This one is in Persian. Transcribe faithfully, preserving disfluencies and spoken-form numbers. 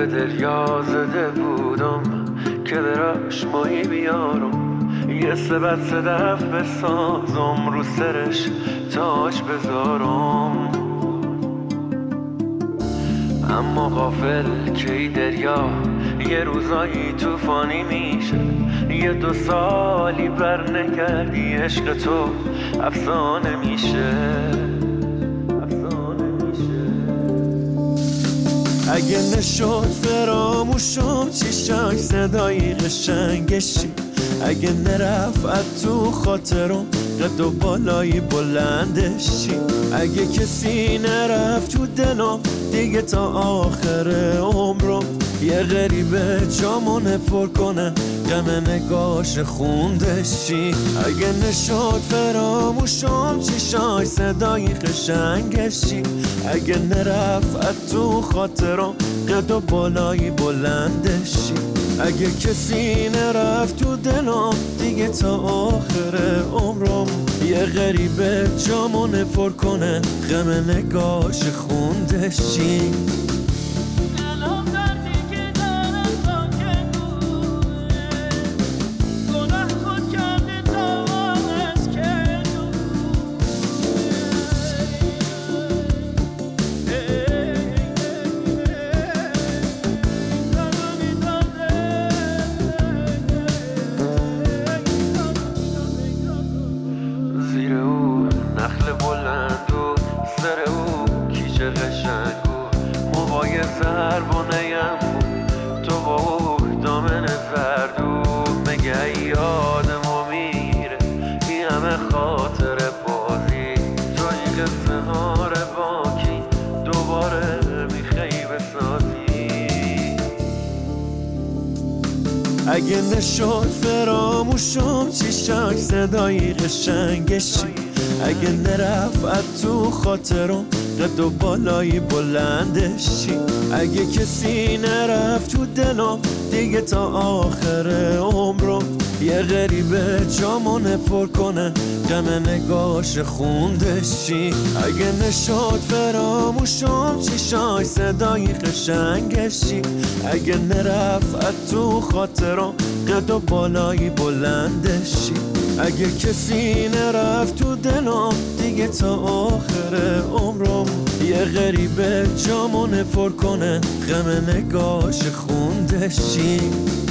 دریا زده بودم که دراش ماهی بیارم، یه سبت صدف بسازم رو سرش تاج بذارم. اما غافل که ای دریا یه روزایی توفانی میشه، یه دو سالی بر نگردی عشق تو افسانه میشه، افسانه میشه. اگه نشد فراموشم چیشاش صدای قشنگشی، اگه نرفت تو خاطرم قد و بالای بلندشی، اگه کسی نرفت تو دلم دیگه تا آخر عمرم، یه غریبه جامونه پر کنه غم نگاش خوندشی. اگه نشد فراموشم چیشاش صدای قشنگشی، اگه نرفت تو خاطرم قد و بالای بلندشی، اگه کسی نرفت تو دلم دیگه تا آخر عمرم، یه غریبه جامونه پر کنه غم نگاش خوندشی. نخل بلند و سر او کیچه قشنگ و موهای زربانه‌ام بود تو با او دامن زرد و مگه یادمو میره این همه خاطر بازی توی قصه ها باکی دوباره میخوای بسازی. اگه نشد فراموشم چیشاش صدای قشنگشی، اگه نرفت تو خاطرم قد و بالای بلندشی، اگه کسی نرفت تو دلم دیگه تا آخر عمرم، یه غریبه جامونه پر کنه غم نگاش خوندشی. اگه نشد فراموشم چیشاش صدای قشنگشی، اگه نرفت تو خاطرم قد و بالای بلندشی، اگه کسی نرفت تو دلم دیگه تا آخر عمرم، یه غریبه جامونه پر کنه غم نگاش خوندشی.